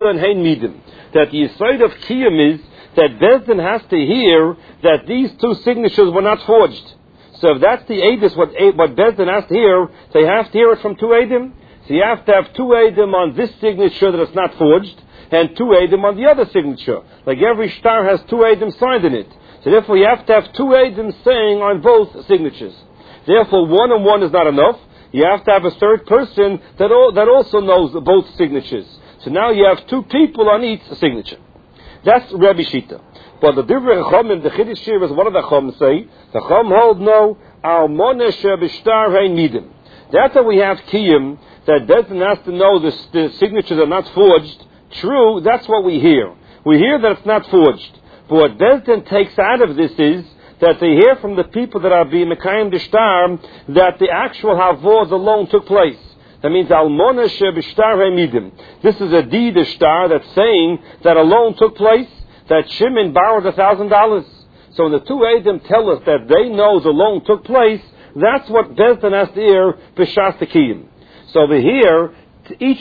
and Hein Midim. That the side of Kiyum is that Bezdin has to hear that these two signatures were not forged. So if that's the Eidus, what Bezdin has to hear, they have to hear it from two Eidim. So you have to have two Eidim on this signature that it's not forged, and two Eidim on the other signature. Like every star has two Eidim signed in it. So therefore you have to have two Eidim saying on both signatures. Therefore 1 and 1 is not enough. You have to have a third person that also knows both signatures. So now you have two people on each signature. That's Rabbi Shita. But the Divrei Chachamim, the Chiddush Shir, is one of the Chachamim say, the Chacham hold no, Almoneh Shebishtar Hein Midim. That's how we have Kiyum, that doesn't have to know the signatures are not forged. True, that's what we hear. We hear that it's not forged. But what Bezdin takes out of this is that they hear from the people that are being Mekayim the Shtar that the actual Havor, the loan took place. That means Almoneh Shebishtar Hein Midim. This is a deed of Shtar that's saying that a loan took place, that Shimon borrowed $1,000. So when the two Eidim tell us that they know the loan took place, that's what Bezdin has to hear B'shas Tekiyim. So over here, each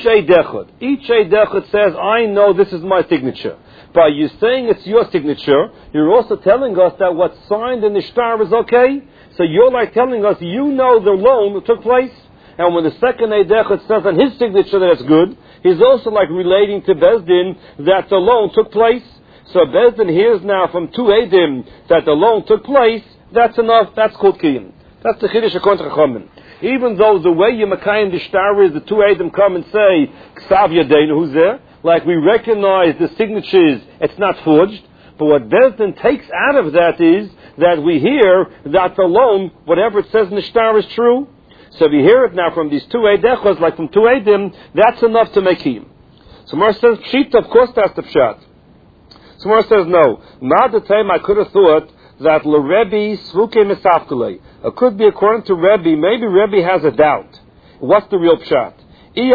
Eidechad says, I know this is my signature. By you saying it's your signature, you're also telling us that what's signed in the shtar is okay. So you're like telling us you know the loan took place. And when the second Eidechad says on his signature that it's good, he's also like relating to Bezdin that the loan took place. So Bezdin hears now from two Eidim that the loan took place. That's enough. That's called Kiyum. That's the Chiddush HaKohen Chachamim. Even though the way you Makayim the shtar is the two Eidim come and say, Ksav Yadeinu, who's there? Like we recognize the signatures, it's not forged. But what Bezdin takes out of that is that we hear that the loan, whatever it says in the shtar is true. So we hear it now from these two Eidechos, like from two Eidim, that's enough to make him. So Mar says, Pshita, of course that's the Pshat. So Mar says, no. Not the time I could have thought that L'Rebbe Svuke Misafkule. It could be according to Rebbe, maybe Rebbe has a doubt. What's the real Pshat? Is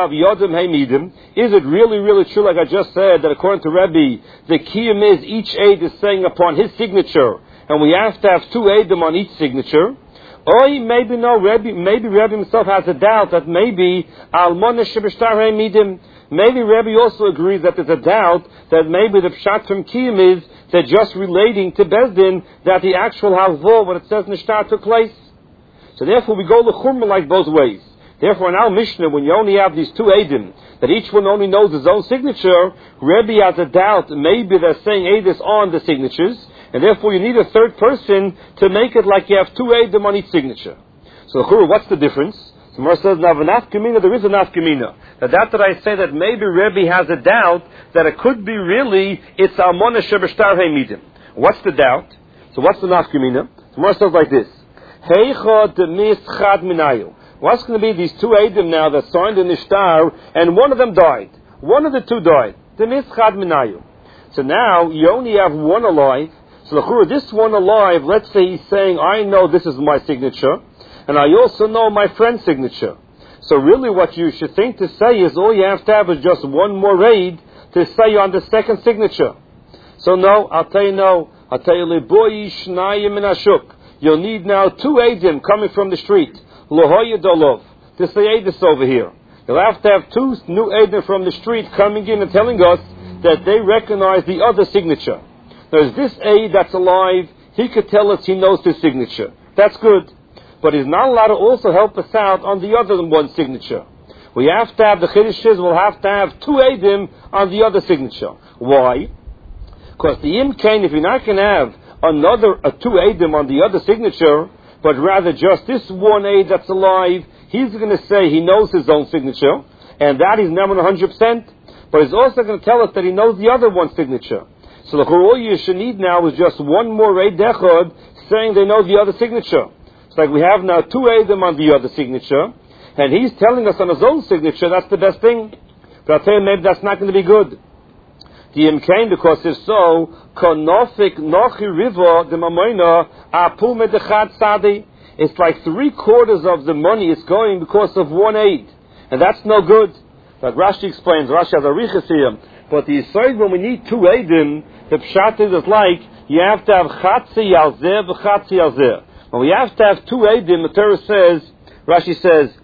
it really true, like I just said, that according to Rebbe, the Kiyum is each Eid is saying upon his signature, and we have to have two Eidim on each signature? Or maybe no, maybe Rebbe himself has a doubt that maybe Almoneh Shebishtar Hein Midim. Maybe Rebbe also agrees that there's a doubt that maybe the Pshat from Kiyum is that just relating to Bezdin that the actual Havor, what it says in the Shtar, took place. So therefore we go L'chumma like both ways. Therefore in our Mishnah, when you only have these two Eidim, that each one only knows his own signature, Rebbe has a doubt, maybe they're saying Eidus on the signatures, and therefore you need a third person to make it like you have two Eidim on each signature. So what's the difference? So Mar says, now v'nafkamina, there is a nafkamina. That I say that maybe Rebbe has a doubt that it could be really, it's Almoneh Shebishtar Hein Midim. What's the doubt? So what's the nafkamina? So Mar says like this, Heicha demis chad minayu. What's going to be these two Eidim now that signed in the shtar, and one of them died. One of the two died. Demis chad minayu. So now you only have one alive. So this one alive, let's say he's saying, I know this is my signature, and I also know my friend's signature. So really what you should think to say is all you have to have is just one more Eid to say on the second signature. So no, I'll tell you no. I'll tell you, Liboyi Shnayim and Ashuk. You'll need now two Eidim coming from the street. Lohoya Dolov. To say Eidus over here. You'll have to have two new Eidim from the street coming in and telling us that they recognize the other signature. There's this Eid that's alive, he could tell us he knows his signature. That's good. But he's not allowed to also help us out on the other one signature. We have to have the Chiddushes, we'll have to have two Eidim on the other signature. Why? Because the Imkain, if you're not going to have two Eidim on the other signature, but rather just this one Eid that's alive, he's going to say he knows his own signature, and that he's never 100%, but he's also going to tell us that he knows the other one's signature. So all you should need now is just one more Eid Echad saying they know the other signature. It's like we have now two Eidim on the other signature, and he's telling us on his own signature that's the best thing. But I'll tell you, maybe that's not going to be good. The Imkain, because if so, Konofik Nochi Riva de Mamoina Apu Medechad Sadi. It's like 3/4 of the money is going because of one Eid. And that's no good. Like Rashi explains, Rashi has a Riches here. But the Yisrael, when we need two Eidim, the Pshat is like, you have to have Chatzi Yalzeh v'Chatzi Yalzeh. When we have to have two Eidim, the Torah says, Rashi says,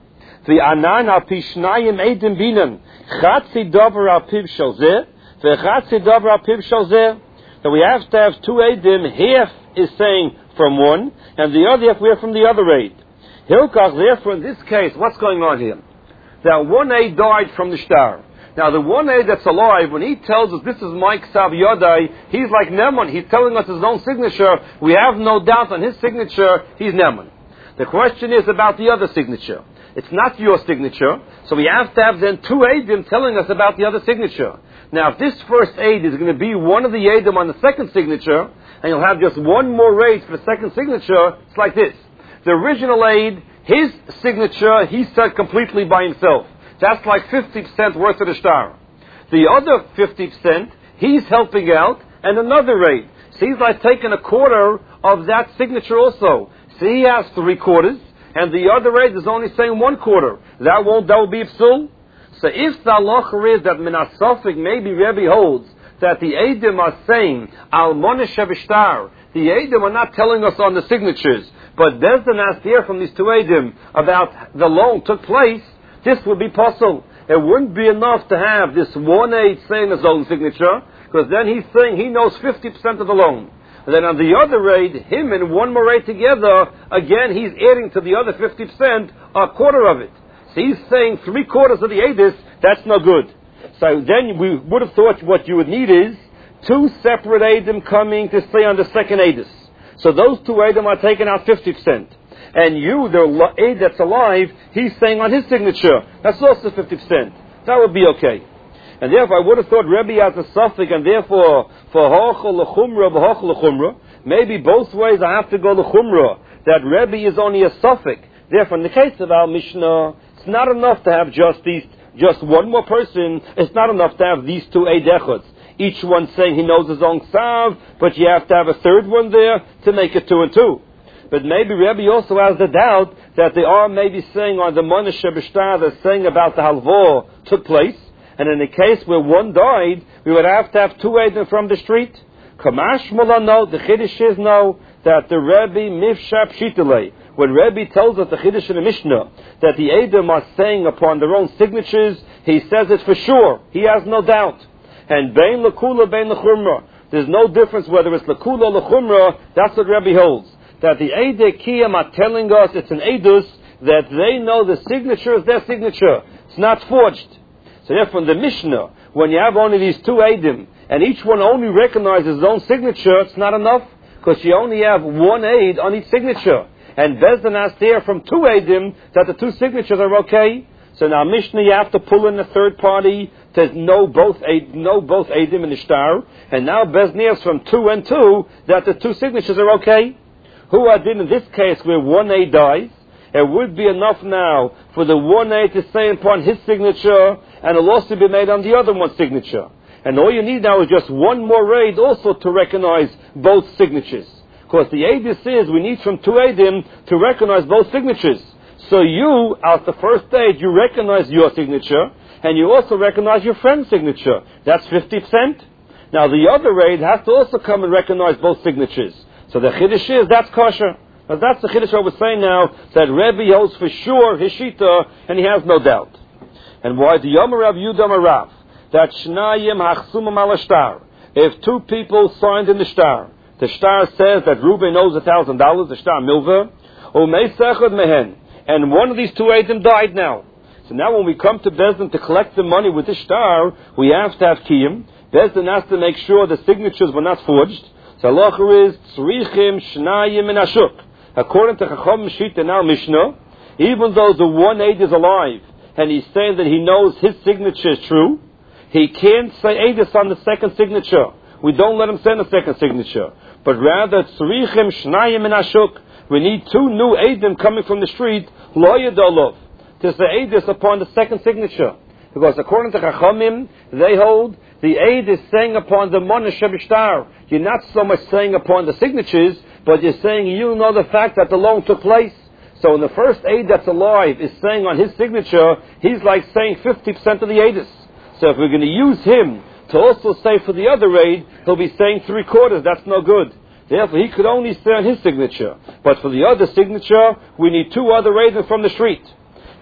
The anan al pishnayim edim binan. Chatzi davar al piv shel zeh. V'chatzi davar al piv shel zeh. That we have to have two edim. Half is saying from one, and the other half we have from the other aid. Hilkach, therefore, in this case, what's going on here? That one aid died from the shtar. Now, the one aid that's alive, when he tells us this is Mike Sav Yodai, he's like Neman. He's telling us his own signature. We have no doubt on his signature, he's Neman. The question is about the other signature. It's not your signature, so we have to have then two aidim telling us about the other signature. Now, if this first aid is going to be one of the aidim on the second signature, and you'll have just one more aid for the second signature, it's like this. The original aid, his signature, he said completely by himself. That's like 50% worth of the shtar. The other 50%, he's helping out, and another aid. So he's like taking a quarter of that signature also. So he has 3/4, and the other aid is only saying 1/4. That will be psul. So if the halacha is that minasofik, maybe Rebbe holds that the eidim are saying al monish shtar, the eidim are not telling us on the signatures, but there's an asked here from these two eidim about the loan took place. This would be possible. It wouldn't be enough to have this one aid saying his own signature, because then he's saying he knows 50% of the loan. And then on the other aid, him and one more aid together, again he's adding to the other 50% a quarter of it. So he's saying 3/4 of the aidis, that's no good. So then we would have thought what you would need is two separate aidim coming to say on the second aidis. So those two aidim are taking out 50%. And you, the aid that's alive, he's saying on his signature, that's also 50%. That would be okay. And therefore, I would have thought Rebbe has a suffix, and therefore, for hochel l'chumra, v'hochel l'chumra, maybe both ways I have to go l'chumra, that Rebbe is only a suffix. Therefore, in the case of our Mishnah, it's not enough to have just one more person. It's not enough to have these two aid echods. Each one saying he knows his own sav, but you have to have a third one there to make it 2 and 2. But maybe Rebbe also has the doubt that they are maybe saying on the Monish B'shtar, they're saying about the halvor took place, and in a case where one died, we would have to have two eidim from the street. Kamash Mulano, the Chiddush is no, that the Rebbe Mifshap Shitale, when Rebbe tells us the Chiddush in the Mishnah, that the eidim are saying upon their own signatures, he says it for sure. He has no doubt. And Bein L'Kula, Bein L'Chumra. There's no difference whether it's L'Kula or L'Chumra, that's what Rebbe holds. That the Eidei Kiyam are telling us it's an Eidus, that they know the signature is their signature. It's not forged. So therefore in the Mishnah, when you have only these two Eidim, and each one only recognizes his own signature, it's not enough, because you only have one Eid on each signature. And Bezdin asked here from two Eidim that the two signatures are okay. So now Mishnah you have to pull in a third party to know both Eidim in the shtar, and now Bezdin asks from 2 and 2 that the two signatures are okay. Who I did in this case where one aid dies, it would be enough now for the one aid to say upon his signature, and it'll also be made on the other one's signature. And all you need now is just one more aid also to recognize both signatures. Because the aid is we need from two aidim to recognize both signatures. So you, as the first aid, you recognize your signature, and you also recognize your friend's signature. That's 50%. Now the other aid has to also come and recognize both signatures. So the Chiddush is, that's kosher. Now that's the Chiddush I was saying now, that Rebbe holds for sure his shita, and he has no doubt. And why the Yomer Rav Yudam Rav, that Shnayim Hachsumam al shtar. If two people signed in the shtar says that Reuben owes $1,000, the shtar milva, Umeisechad mehen, and one of these two eidim died now. So now when we come to Bezdin to collect the money with the shtar, we have to have kiyum. Bezdin has to make sure the signatures were not forged. So halacha is tzrichim shnayim in ashuk. According to Chacham Shita now Mishnah, even though the one aid is alive and he's saying that he knows his signature is true, he can't say aidis on the second signature. We don't let him send a second signature, but rather tzrichim shnayim in ashuk. We need two new aidim coming from the street, lo yadolov, to say aidis upon the second signature. Because according to Chachamim, they hold the aid is saying upon the Monish B'shtar. You're not so much saying upon the signatures, but you're saying you know the fact that the loan took place. So in the first aid that's alive is saying on his signature, he's like saying 50% of the aidis. So if we're going to use him to also say for the other aid, he'll be saying 3/4. That's no good. Therefore, he could only say on his signature. But for the other signature, we need two other aids from the street.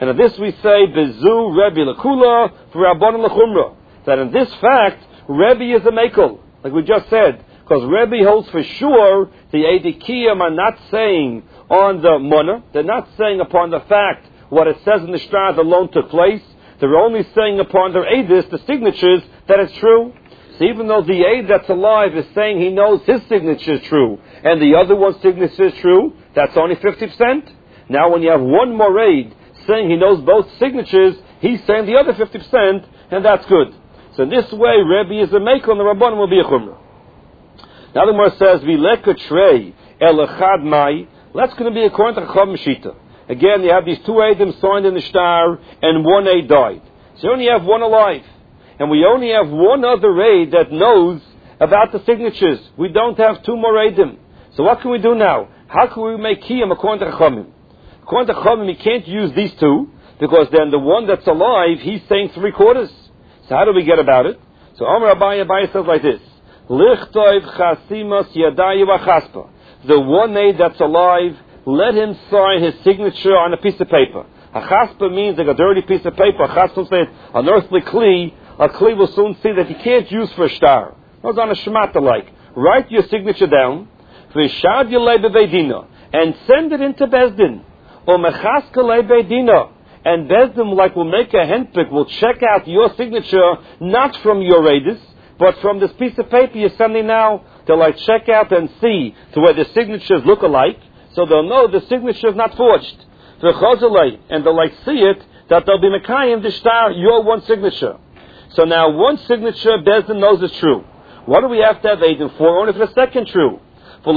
And of this we say, Bezu Rebbe Lekula for Rabbanan Lechumra. That in this fact, Rebbe is a Mekel, like we just said. Because Rebbe holds for sure the Eidikiyam are not saying on the Munah, they're not saying upon the fact what it says in the Shtar the loan took place. They're only saying upon their Eidis, the signatures, that it's true. So even though the Eid that's alive is saying he knows his signature is true, and the other one's signature is true, that's only 50%. Now when you have one more Eid saying he knows both signatures, he's saying the other 50%, and that's good. So in this way, Rebbe is a Mekel, and the Rabbanan will be a Chumrah. Now the Gemara says, V'leka trei el echad mai. That's going to be according to Chacham Shita. Again, you have these two Eidim signed in the Shtar, and one Eid died. So you only have one alive. And we only have one other Eid that knows about the signatures. We don't have two more Eidim. So what can we do now? How can we make Kiyam according to Chachamim? According to Chachamim, we can't use these two, because then the one that's alive, he's saying 3/4. So how do we get about it? So Amar Abaye says like this. Lichtov chasimas yadayu achaspa. The one Eid that's alive, let him sign his signature on a piece of paper. A chaspa means like a dirty piece of paper. A chaspa says an earthly kli. A kli will soon see that he can't use for a star. It's on a shemata like. Write your signature down, v'shad yelei beveidina, and send it into Bezdin. Umechaska lei beidina. And Bezdin, like, will make a handpick, will check out your signature, not from your Eidis, but from this piece of paper you're sending now. They'll like check out and see to where the signatures look alike, so they'll know the signature is not forged. And they'll like see it, that they'll be Mekayim the Shtar, your one signature. So now one signature, Bezdin knows is true. What do we have to have Eidim for? Only for the second true. Now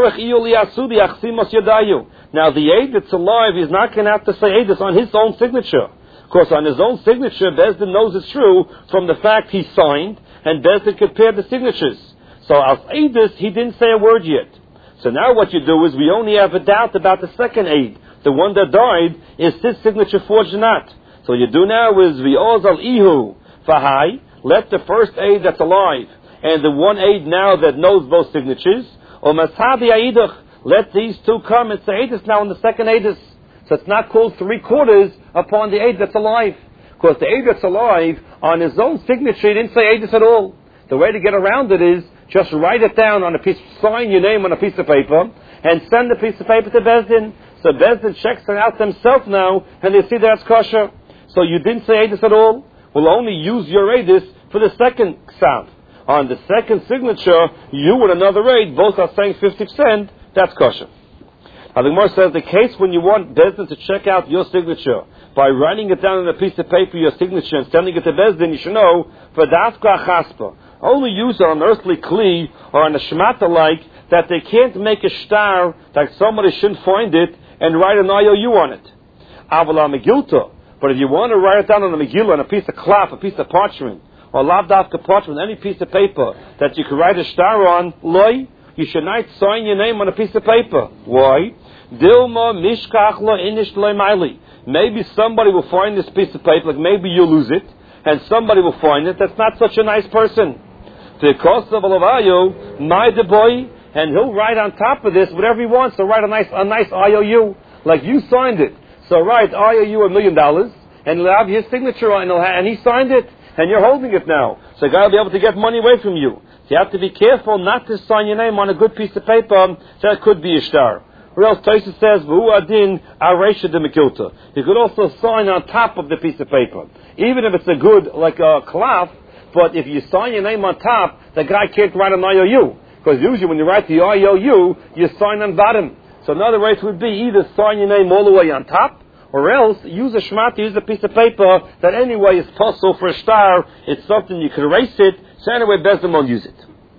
the Eid that's alive, he's not going to have to say Eidus on his own signature. Of course, on his own signature, Bezdin knows it's true from the fact he signed, and Bezdin compared the signatures. So as Eidus, he didn't say a word yet. So now what you do is we only have a doubt about the second Eid. The one that died, is his signature forged or not? So what you do now is V'oz al ihu fahai, let the first Eid that's alive, and the one Eid now that knows both signatures, or Mashabi Aidach, let these two come and say Eidus now in the second Eidus. So it's not called 3/4 upon the Eid that's alive. Because the Eid that's alive, on his own signature, he didn't say Eidus at all. The way to get around it is, just write it down on a piece, sign your name on a piece of paper, and send the piece of paper to Bezdin. So Bezdin checks it out themselves now, and they see that's kosher. So you didn't say Eidus at all. We'll only use your Eidus for the second sound. On the second signature, you and another Eid both are saying 50%, that's kosher. Now the Gemara says the case when you want Bezdin to check out your signature by writing it down on a piece of paper, your signature, and sending it to Bezdin, you should know, for dafka chaspa, only use it on an earthly kli or on a shemata like, that they can't make a shtar, that somebody shouldn't find it and write an IOU on it. Avala megilta, but if you want to write it down on a megillah, on a piece of cloth, a piece of parchment, or lavdafka parchment, any piece of paper that you can write a shtar on, loy, you should not sign your name on a piece of paper. Why? Dilma mishkach lo inish loy maili. Maybe somebody will find this piece of paper, like maybe you'll lose it, and somebody will find it that's not such a nice person. The cost of Alavayo, my the boy, and he'll write on top of this whatever he wants, so write a nice IOU, like you signed it. So write IOU $1 million, and he'll have his signature on it, and he signed it, and you're holding it now. So the guy will be able to get money away from you. So you have to be careful not to sign your name on a good piece of paper, that could be a shtar. Or else Tosfos says, V'hu adin areisha de mekilta. You could also sign on top of the piece of paper. Even if it's a good, like a cloth, but if you sign your name on top, the guy can't write an IOU. Because usually when you write the IOU, you sign on bottom. So another way it would be either sign your name all the way on top, or else use a shmat, use a piece of paper that anyway is possible for a shtar. It's something you can erase it, so anyway Bezdin won't use it.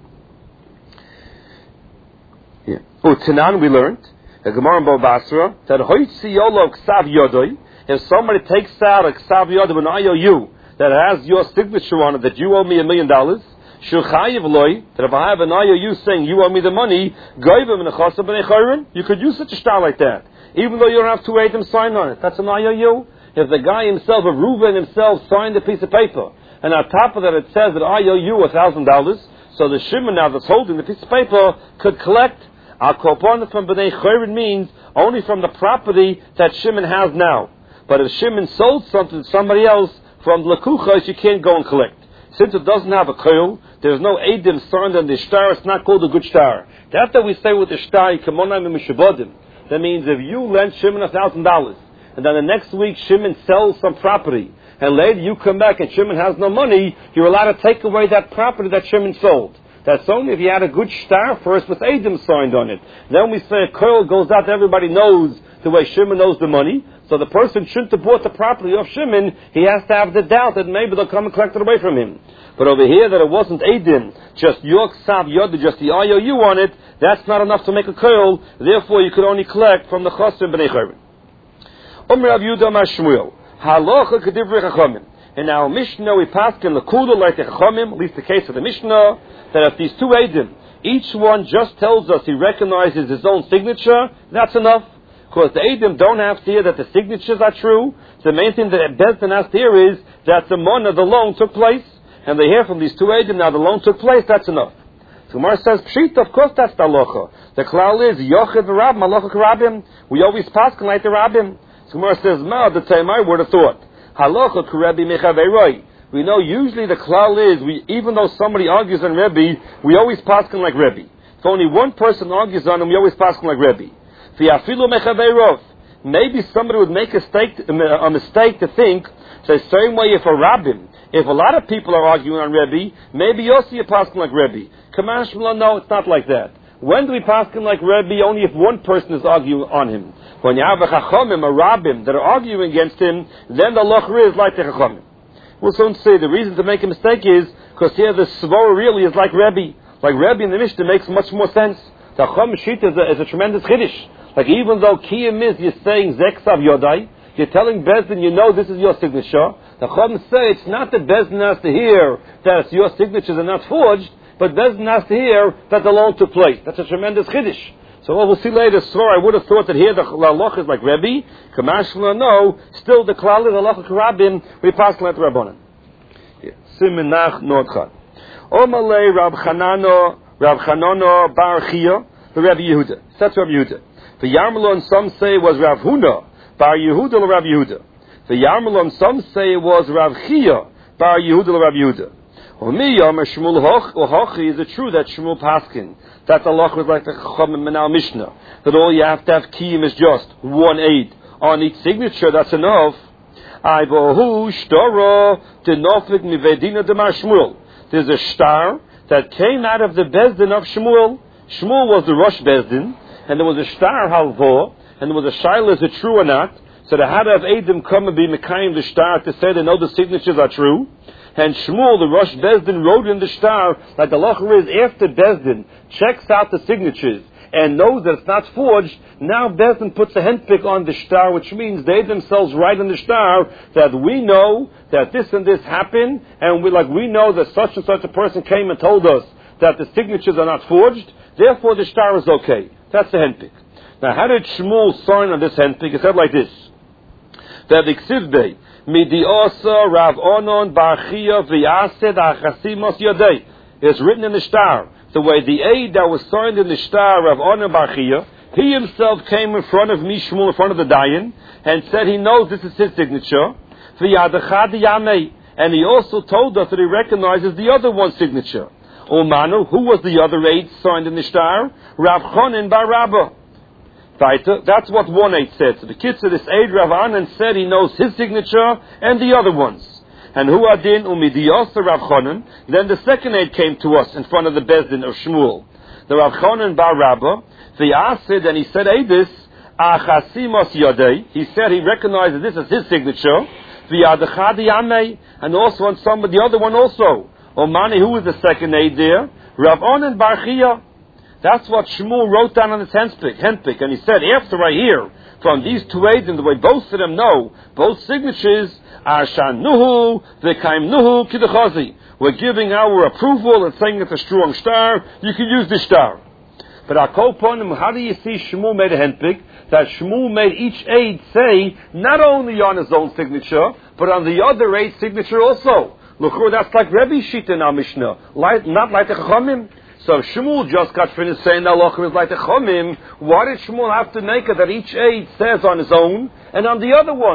Yeah. Tanan we learned, the Gemara in Bava Basra, that hoitzi yolo ksav yodoi, if somebody takes out a ksav yodoi, an IOU, that has your signature on it, that you owe me $1 million, shuchayiv loy, that if I have an IOU saying you owe me the money, goyvim in a chasa b'nei chayrin, you could use such a shtar like that, even though you don't have two Eidim signed on it. That's an IOU. If the guy himself, if Reuven himself, signed a piece of paper, and on top of that it says that IOU $1,000, so the Shimon now that's holding the piece of paper could collect al korban from b'nei chayrin, means only from the property that Shimon has now. But if Shimon sold something to somebody else from the Lekuchos, you can't go and collect. Since it doesn't have a koil, there's no Eidim signed on the shtar, it's not called a good shtar. That we say with the shtar, that means if you lend Shimon $1,000, and then the next week Shimon sells some property, and later you come back and Shimon has no money, you're allowed to take away that property that Shimon sold. That's only if you had a good shtar first with Eidim signed on it. Then we say a koil goes out, everybody knows the way Shimon knows the money. So the person shouldn't have bought the property of Shimon. He has to have the doubt that maybe they'll come and collect it away from him. But over here, that it wasn't Eidim, just your Ksav Yod, just the IOU on it, that's not enough to make a koil. Therefore, you could only collect from the Chosim B'nei Chayrin. Rav Yehuda Amar Shmuel, Halacha K'divrei Chachamim. In our Mishnah, we pass in Lekuda like the Chachamim, at least the case of the Mishnah, that if these two Eidim, each one just tells us he recognizes his own signature, that's enough. Because the Eidim don't have to hear that the signatures are true. The main thing that Beis Din has to hear is that the money of the loan took place. And they hear from these two Eidim, now the loan took place, that's enough. So Gemara says, Pshita, of course that's the halacha. The klal is, Yochid v'Rab, Malacha k'Rabim. We always pass like the Rabbim. So Gemara says, Ma, the time I would have thought. Halacha k'Rebbi mechaveiroi. We know usually the klal is, even though somebody argues on Rebbe, we always pass like Rebbe. If only one person argues on him, we always pass like Rebbe. Maybe somebody would make a mistake to think, the same way if a rabbin, if a lot of people are arguing on Rebbe, maybe you'll see a paskin like Rebbe. Kamash Mula, no, it's not like that. When do we paskin like Rebbe? Only if one person is arguing on him. When you have a chachamim, a rabbin, that are arguing against him, then the lochri is like the chachamim. We'll soon say the reason to make a mistake is because here the svara really is like Rebbe. Like Rebbe in the Mishnah makes much more sense. The Chacham Shita is a tremendous chiddush. Like even though Kiyam is, you're saying Zeksav Yodai, you're telling Beis Din, you know this is your signature. The Chacham say it's not that Beis Din has to hear that it's your signatures are not forged, but Beis Din has to hear that the loan took place. That's a tremendous chiddush. So we'll see later. So I would have thought that here the halacha is like Rebbe. Kamashla, no. Still the klal is halacha k'Rabbim. We pass like the Rabbanan. Simenach Nordchan. Omalei Rab Chanano Bar Chia, the Rabbi Yehuda. That's Rabbi Yehuda. The Yarmalon, some say, was Rav Huna Bar Yehuda or Rav Yehuda. The Yarmalon, some say, was Rav Chia Bar Yehuda or Rav Yehuda. Is it true that Shmuel Paskin, that the loch was like the Chachamim in our Mishnah, that all you have to have kiyum is just one aid on each signature, that's enough? There's a star that came out of the Beis Din of Shmuel. Shmuel was the Rosh Beis Din, and there was a star halvo, and there was a shaila, is it true or not? So the had of Eidim come and be mekayim the star to say they know the signatures are true. And Shmuel, the Rosh Beis Din, wrote in the star that the locher is after Beis Din checks out the signatures and knows that it's not forged. Now Beis Din puts a handpick on the star, which means they themselves write in the star that we know that this and this happened, and we know that such and such a person came and told us that the signatures are not forged. Therefore, the star is okay. That's the handpick. Now, how did Shmuel sign on this handpick? It said like this: that the Ksivbei Midiosa Rav Onon Bar Chia V'Yased Achasimos Yodei. It's written in the star. The way the aid that was signed in the star, Rav Onon Bar Chia, he himself came in front of me, Shmuel, in front of the Dayan, and said he knows this is his signature. V'Yadachad Yamei. And he also told us that he recognizes the other one's signature. Umanu, who was the other aid signed in the star? Rav Chonin Bar Rabba. That's what one aid said. So the kids of this aid, Rav Anan, said he knows his signature and the other ones. And who adin umidiyos Rav Chonin. Then the second aid came to us in front of the Beis Din of Shmuel. The Rav Chonin Bar Rabba. The Asid, and he said, Eidis, Achasimos Yodei. He said he recognizes this as his signature. V'yadachadi Yamei. And also on some of the other one also. Omani, who was the second aid there? Rav Onan Bar Chia. That's what Shmuel wrote down on his handpick. And he said, after I hear from these two aids and the way both of them know, both signatures, Arshan Nuhu, V'kaim Nuhu, Kidachazi. We're giving our approval and saying it's a strong star. You can use this star. But how do you see Shmuel made a handpick? That Shmuel made each aid say, not only on his own signature, but on the other aid's signature also. Look, that's like Rebbe Shita in our Mishnah, not like the Chachamim. So if Shmuel just got finished saying that Lochem is like the Chomim, why did Shmuel have to make it that each aid says on his own and on the other one?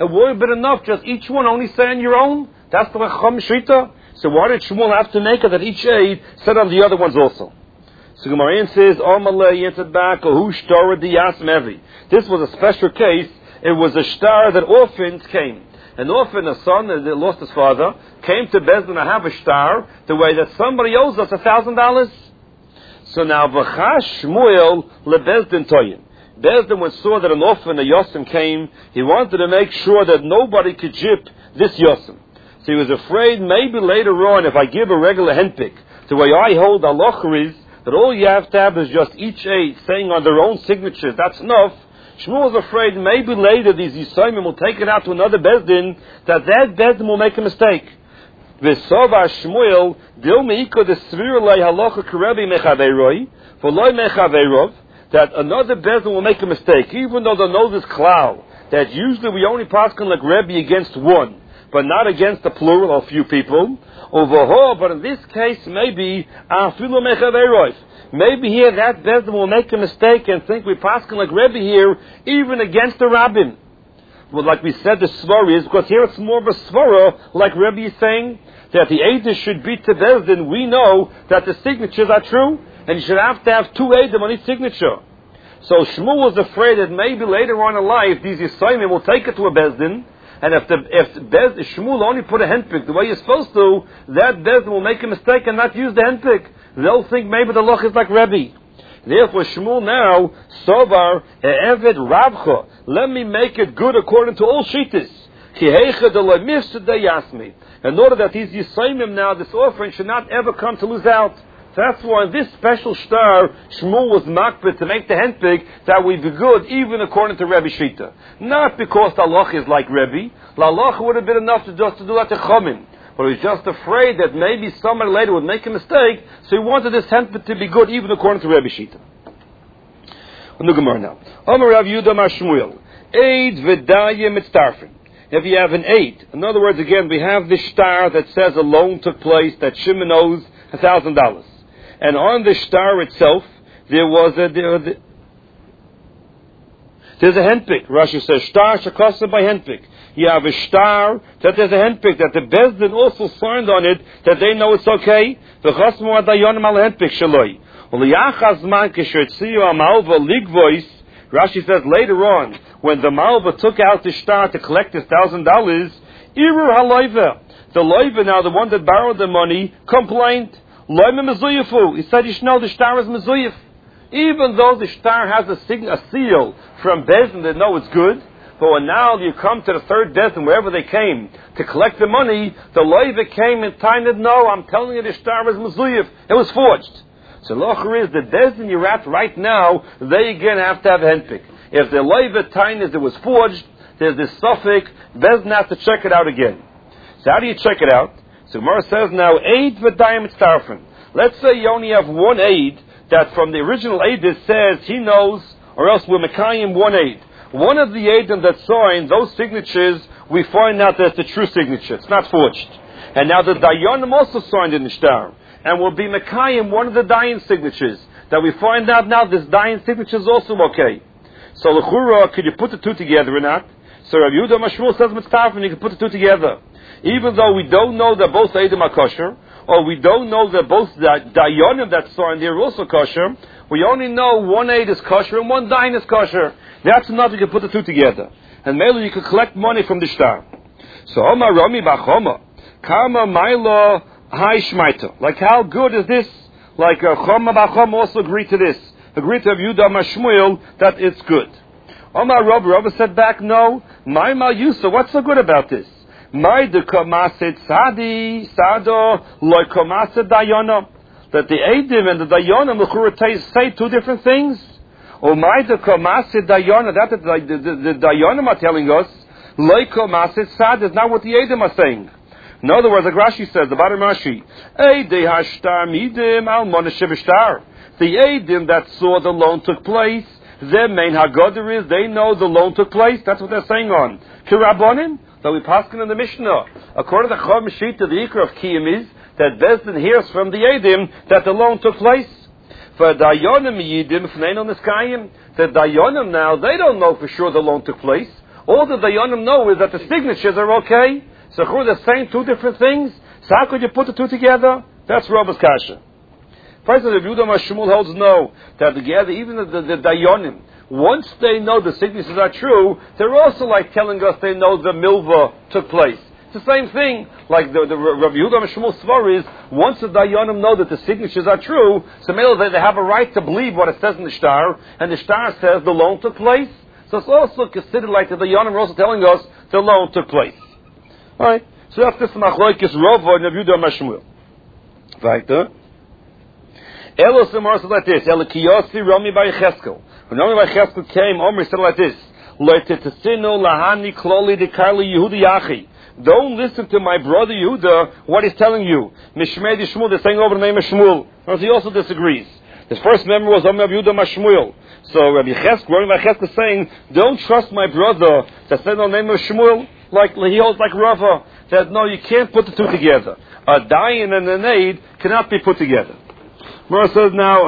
It would have been enough, just each one only say on your own. That's the Chacham Shita. So why did Shmuel have to make it that each aid said on the other ones also? So Gemara says, Omalei entered back, Ohu Shtar Diyas Mevi. This was a special case. It was a shtar that orphans came. An orphan, a son that lost his father, came to Bezdin to have a shtar, the way that somebody owes us $1,000. So now, V'chash Shmuel leBezdin Toyin. Bezdin, when saw that an orphan, a Yosim, came, he wanted to make sure that nobody could jip this Yosim. So he was afraid maybe later on, if I give a regular henpick, the way I hold halacha is that all you have to have is just each aid saying on their own signatures, that's enough. Shmuel was afraid maybe later these Yisraelim will take it out to another Bezdin, that Bezdin will make a mistake. V'sova Shmuel, dil meiko de svir lei halacha karebi mechaveiroi, v'loi mechaveirov, that another Bezdin will make a mistake, even though they know this klal, that usually we only paskin like Rebbe against one, but not against a plural or few people. But in this case, maybe afilu mechaveirov. Maybe here that Bezdin will make a mistake and think we paskin like Rebbe here, even against the rabbin. Well, like we said, the svara is because here it's more of a svara, like Rebbe is saying that the eidah should be to Bezdin. We know that the signatures are true, and you should have to have two eidim on each signature. So Shmuel was afraid that maybe later on in life these Yisraelim will take it to a Bezdin. And if Shmuel only put a handpick the way you're supposed to, that Bezdin will make a mistake and not use the handpick. They'll think maybe the loch is like Rebbe. Therefore, Shmuel now, Sovar, Eved Rabcha, let me make it good according to all Shittis. In order that these Yisraelim now, this offering, should not ever come to lose out. That's why in this special star, Shmuel was makbid to make the handpick that we be good even according to Rebbe Shita. Not because the halach is like Rebbe. The halach would have been enough to do that to Chomin. But he was just afraid that maybe somebody later would make a mistake, so he wanted this handpick to be good even according to Rebbe Shita. The Gemara now. Amar Rav Yehuda Mar Shmuel. Eid v'dayim mitztarfin. If you have an aid, in other words, again, we have this star that says a loan took place, that Shimon owes $1,000. And on the star itself, there's a handpick. Rashi says, star shakasa by handpick. You have a star that there's a handpick, that the Bezdin also signed on it, that they know it's okay. V'chasmu adayonim al handpick shaloi. U'liyachazman kishertziyu amalva ligvois. Rashi says later on, when the malva took out the star to collect his $1,000, irur haloiva. The loiva, now the one that borrowed the money, complained. He said, you should know the star is mezuyif. Even though the star has a seal from Bezdin that know it's good, but when now you come to the third Bezdin, wherever they came to collect the money, the loiva came and tainted, no, I'm telling you the star is mezuyif. It was forged. So locher is the Bezdin you're at right now, they again have to have a handpick. If the loiva tainted it was forged, there's this suffix, Bezdin has to check it out again. So how do you check it out? So Gemara says now, aid v'dayim mitztarfin. Let's say you only have one aid that from the original aid that says he knows, or else we're mekayim one aid. One of the aidim that signed those signatures, we find out that it's the true signature. It's not forged. And now the dayanim also signed in the star, and will be mekayim one of the dayan signatures that we find out now this dayan signature is also okay. So l'chura, could you put the two together or not? So Rav Yehuda Mar Shmuel says mitztarfin, you can put the two together. Even though we don't know that both Eidim are kosher, or we don't know that both the Dayanim that signed there are also kosher, we only know one Eid is kosher and one Dayan is kosher. That's enough, you can put the two together. And maybe you can collect money from the shtar. So, Omar Rami Bachoma, Kama Maila Hai Shmaita. Like, how good is this? Like, Choma Bachoma also agreed to this. Agreed to Yehuda Mar Shmuel that it's good. Omar Rabba said back, no, my Mal Yusa, what's so good about this? That the Eidim and the Dayanim say two different things. Or the Dayanim are telling us, is not what the Eidim are saying. In other words, like Rashi says, the bottom Rashi, the Eidim that saw the loan took place, their main Haggadah is, they know the loan took place. That's what they're saying on Kirabonim. That we paskin in the Mishnah. According to Chom Shita, the Ikra of Kiyim is that Bezdin hears from the Eidim that the loan took place. For Dayanim Yidim, Fnein on the Skayim, the Dayanim now, they don't know for sure the loan took place. All the Dayanim know is that the signatures are okay. So they're saying two different things. So how could you put the two together? That's Rabba's kasha. First, the Yehuda Mashmul holds no, that together, even the Dayanim, once they know the signatures are true, they're also like telling us they know the milva took place. It's the same thing, like the Rabbi Yehuda Mashmul Svar is, once the Dayanim know that the signatures are true, so they have a right to believe what it says in the shtar, and the shtar says the loan took place. So it's also considered like the Dayanim are also telling us the loan took place. Alright, so that's this Machlokes Rava and Rabbi Yehuda Mashmul. Right, Elo Samar said like this, Elo Kiyosi Rami by Cheskel. When Rami by Cheskel came, Omer said like this, Leitetasinu lahani kloli dekarli Yehuda Yachi. Don't listen to my brother Yehuda, what he's telling you. Mishmei di Shmuel, they're saying over the name of Shmuel. He also disagrees. His first member was Omer Yehuda Mashmuel. So Rabbi Cheskel, Rami by Cheskel is saying, don't trust my brother that said the name of Shmuel. Like he holds like Rava, that no, you can't put the two together. A dayan and an aid cannot be put together. Mara says now.